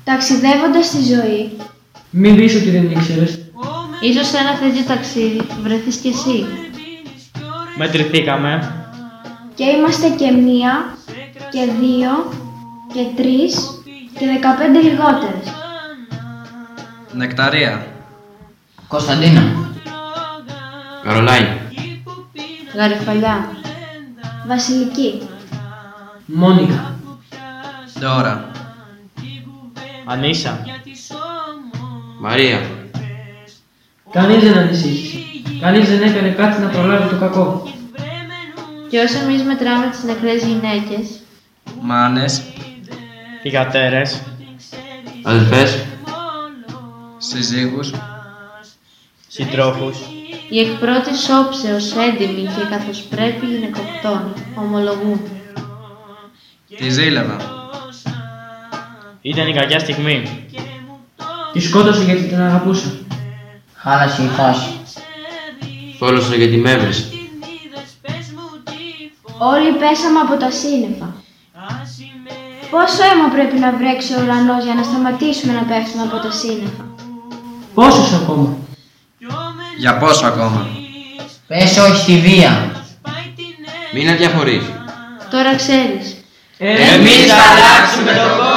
Ταξιδεύοντας στη ζωή. Μην πεις ότι δεν ήξερες. Ίσως σε ένα τέτοιο ταξίδι βρεθείς κι εσύ. Μετρηθήκαμε. Και είμαστε και 1 και 2 και 3 και 15 λιγότερες. Νεκταρία. Κωνσταντίνα. Καρολάιν. Γαριφαλιά. Βασιλική. Μόνικα. Ντόρα. Ανίσα. Μαρία. Κανείς δεν ανησύχησε. Κανείς δεν έκανε κάτι να προλάβει το κακό. Και όσο εμείς μετράμε τις νεκρές γυναίκες, Μάνες. Θυγατέρες. Αδελφές. Συζύγους. Συντρόφους. οι εκ πρώτης όψεως έντιμοι και καθώς πρέπει γυναικοκτόνοι ομολογούν. Τη ζήλευα. Ήταν η κακιά στιγμή. Τη σκότωσε γιατί την αγαπούσα. Χάλασε η φάση. Θόλωσα γιατί με έβρισε. Όλοι πέσαμε από τα σύννεφα. Πόσο αίμα πρέπει να βρέξει ο ουρανός για να σταματήσουμε να πέφτουμε από τα σύννεφα? Πόσους ακόμα? Για πόσο ακόμα? Πες όχι στη βία. Μην αδιαφορείς. Τώρα ξέρεις. Εμείς θα αλλάξουμε τον κόσμο.